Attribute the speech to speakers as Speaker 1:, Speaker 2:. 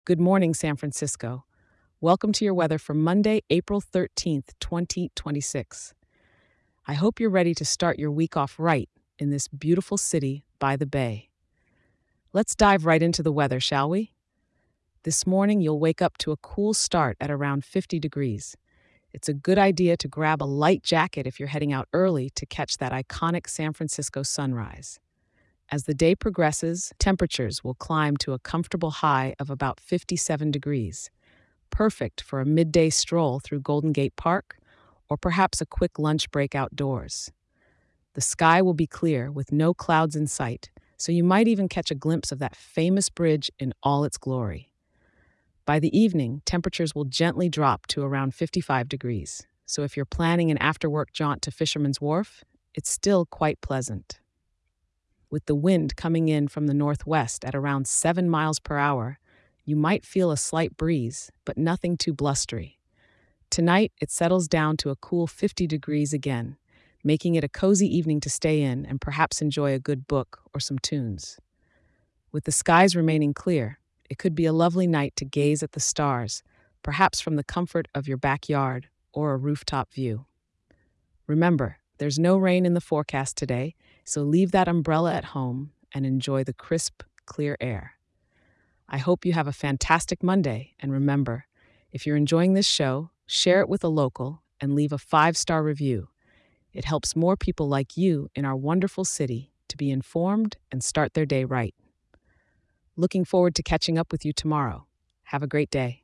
Speaker 1: Good morning, San Francisco. Welcome to your weather for Monday, April 13th, 2026. I hope you're ready to start your week off right in this beautiful city by the bay. Let's dive right into the weather, shall we? This morning, you'll wake up to a cool start at around 50 degrees. It's a good idea to grab a light jacket if you're heading out early to catch that iconic San Francisco sunrise. As the day progresses, temperatures will climb to a comfortable high of about 57 degrees, perfect for a midday stroll through Golden Gate Park or perhaps a quick lunch break outdoors. The sky will be clear with no clouds in sight, so you might even catch a glimpse of that famous bridge in all its glory. By the evening, temperatures will gently drop to around 55 degrees, so if you're planning an after-work jaunt to Fisherman's Wharf, it's still quite pleasant. With the wind coming in from the northwest at around 7 miles per hour, you might feel a slight breeze, but nothing too blustery. Tonight, it settles down to a cool 50 degrees again, making it a cozy evening to stay in and perhaps enjoy a good book or some tunes. With the skies remaining clear, it could be a lovely night to gaze at the stars, perhaps from the comfort of your backyard or a rooftop view. Remember, there's no rain in the forecast today, so leave that umbrella at home and enjoy the crisp, clear air. I hope you have a fantastic Monday, and remember, if you're enjoying this show, share it with a local and leave a 5-star review. It helps more people like you in our wonderful city to be informed and start their day right. Looking forward to catching up with you tomorrow. Have a great day.